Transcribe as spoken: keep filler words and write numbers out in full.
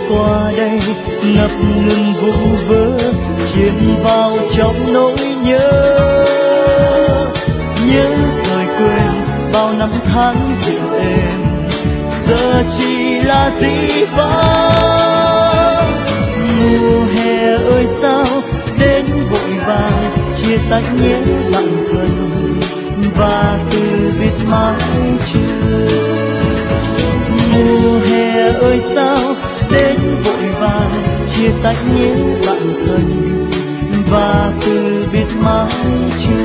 qua đây ngập ngừng vu vơ chìm vào trong nỗi nhớ, nhớ thời quên bao năm tháng dịu êm giờ chỉ là dĩ vãng. Mùa hè ơi sao đến vội vàng chia tách nhé bạn thân và từ biệt mãi chưa. Mùa hè ơi sao đến vội vàng chia tách nhé bạn thân và từ biệt mãi chưa.